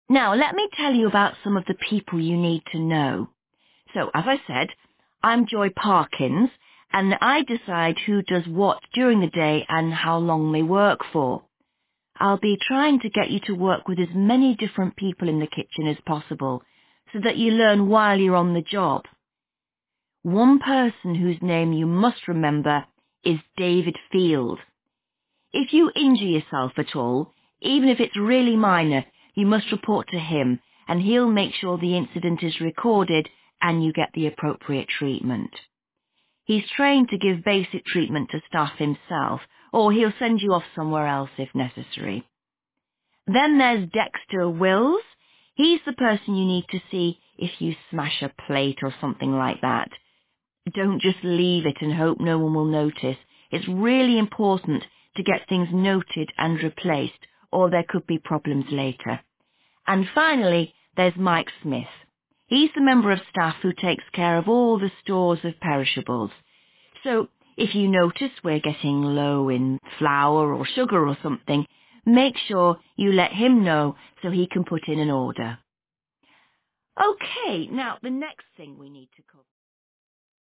Now, let me tell you about some of the people you need to know. So, as I said, I'm Joy Parkins, and I decide who does what during the day and how long they work for. I'll be trying to get you to work with as many different people in the kitchen as possible, so that you learn while you're on the job. One person whose name you must remember is David Field. If you injure yourself at all, even if it's really minor, you must report to him, and he'll make sure the incident is recorded and you get the appropriate treatment. He's trained to give basic treatment to staff himself, or he'll send you off somewhere else if necessary. Then there's Dexter Wills. He's the person you need to see if you smash a plate or something like that. Don't just leave it and hope no one will notice. It's really important to get things noted and replaced, or there could be problems later. And finally, there's Mike Smith. He's the member of staff who takes care of all the stores of perishables. So if you notice we're getting low in flour or sugar or something, make sure you let him know so he can put in an order. Okay, now the next thing we need to cover.